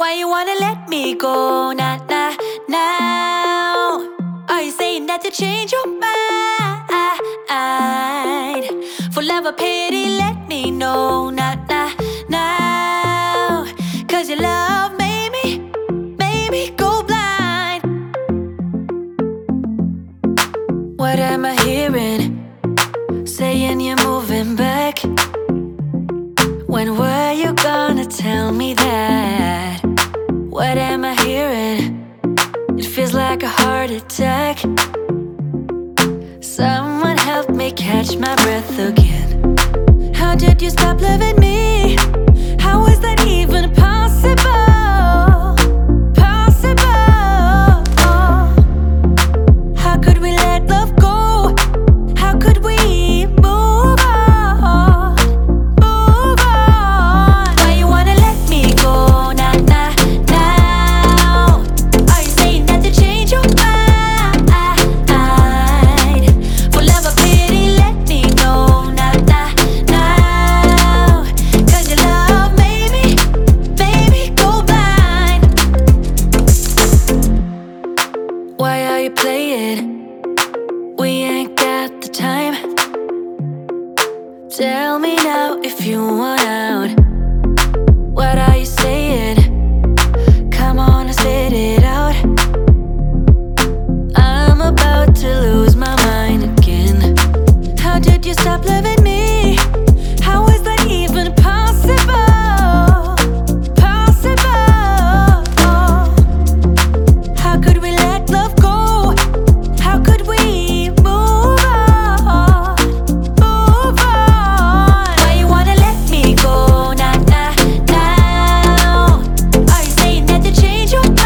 Why you wanna let me go? Nah, nah, now. Are you saying that to change your mind? For love or pity, let me know. Nah, nah, now. Cause your love made me go blind. What am I hearing? Saying you're moving back. When were you gonna tell me that? What am I hearing? It feels like a heart attack. Someone help me catch my breath again. How did you stop loving me? How is that even possible? Possible. How could we let love go? How could we move on? Move on. Why you wanna let me go? Nah, nah, now. Are you saying that to change your mind? For love or pity, let me know. Nah, nah, now. Cause your love made me go blind. Why are you playing? We ain't got the time. Tell me now if you want out. What are you saying? Come on and spit it out. I'm about to lose my mind again. How did you stop loving me? How is that even possible? Possible. How could we let love go? How could we move on? Move on. Why you wanna let me go? Nah, nah, now. Are you saying that to change your mind?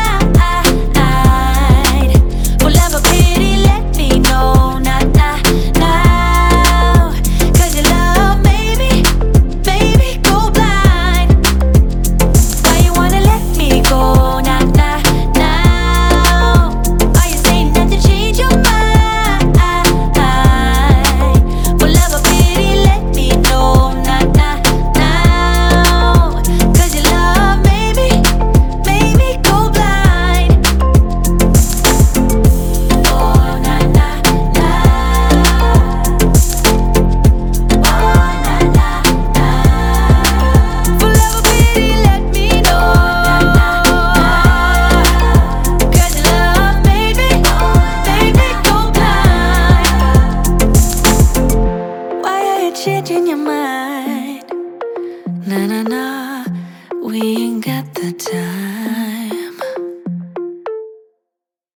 For love or pity, let me know. Nah, nah, now. Cause your love made me go blind. Why you wanna let me go? Nah, nah, now. Are you saying that to change your mind? For love or pity, let me know. Nah, nah, now. Cause your love made me go blind. Oh, nah, nah, nah. Oh, nah, nah, nah. For love or pity, let me know. Cause your love made me go blind. Why are you changing your mind? Nah, nah, nah, we ain't got the time.